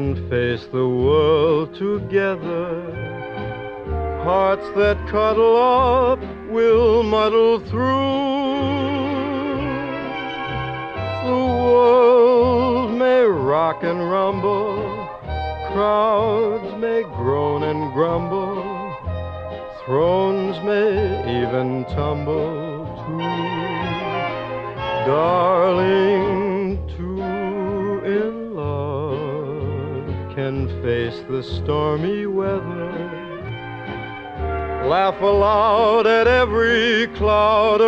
can face the world together. Hearts that cuddle up will muddle through. The world may rock and rumble, crowds may groan and grumble, thrones may even tumble too. Darling, two in love can face the stormy weather, laugh aloud at every cloud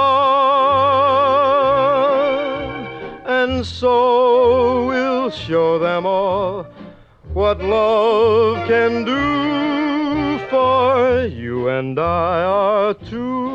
above, and so we'll show them all what love can do, for you and I are two